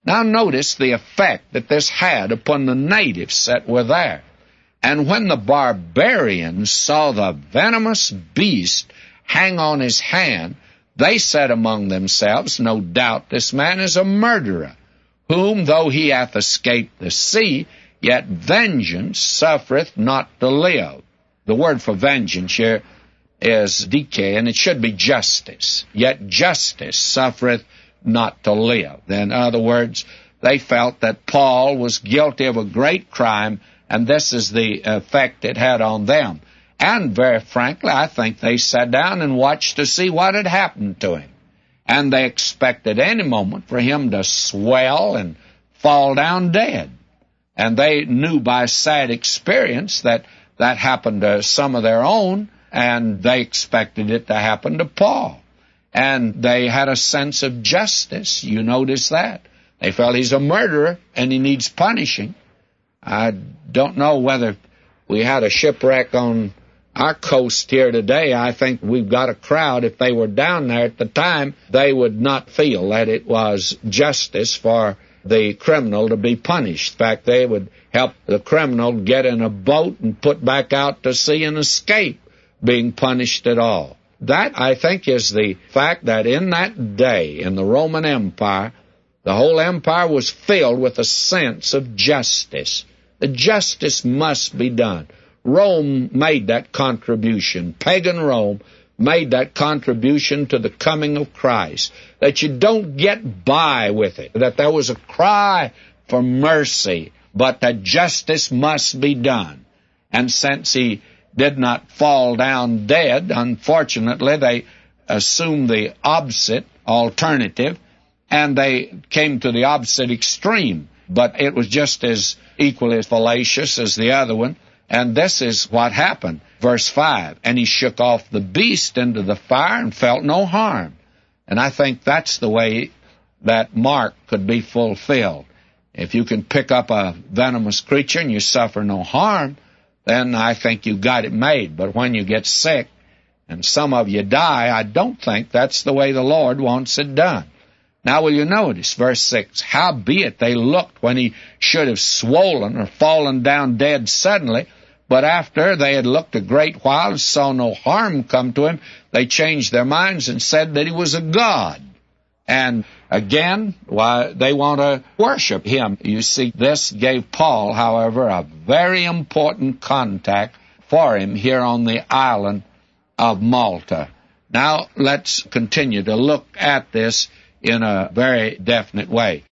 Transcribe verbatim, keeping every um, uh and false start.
Now notice the effect that this had upon the natives that were there. And when the barbarians saw the venomous beast hang on his hand, they said among themselves, no doubt this man is a murderer, whom, though he hath escaped the sea, yet vengeance suffereth not to live. The word for vengeance here is dike, and it should be justice. Yet justice suffereth not to live. In other words, they felt that Paul was guilty of a great crime, and this is the effect it had on them. And very frankly, I think they sat down and watched to see what had happened to him. And they expected any moment for him to swell and fall down dead. And they knew by sad experience that that happened to some of their own, and they expected it to happen to Paul. And they had a sense of justice. You notice that. They felt he's a murderer and he needs punishing. I don't know whether we had a shipwreck on our coast here today. I think we've got a crowd. If they were down there at the time, they would not feel that it was justice for the criminal to be punished. In fact, they would help the criminal get in a boat and put back out to sea and escape being punished at all. That, I think, is the fact that in that day, in the Roman Empire, the whole empire was filled with a sense of justice. The justice must be done. Rome made that contribution. Pagan Rome made that contribution to the coming of Christ, that you don't get by with it, that there was a cry for mercy, but that justice must be done. And since he did not fall down dead, unfortunately, they assumed the opposite alternative, and they came to the opposite extreme. But it was just as equally as fallacious as the other one. And this is what happened. Verse five, and he shook off the beast into the fire and felt no harm. And I think that's the way that mark could be fulfilled. If you can pick up a venomous creature and you suffer no harm, then I think you got it made. But when you get sick and some of you die, I don't think that's the way the Lord wants it done. Now will you notice, verse six, howbeit they looked when he should have swollen or fallen down dead suddenly, but after they had looked a great while and saw no harm come to him, they changed their minds and said that he was a god. And again, why, they want to worship him. You see, this gave Paul, however, a very important contact for him here on the island of Malta. Now let's continue to look at this in a very definite way.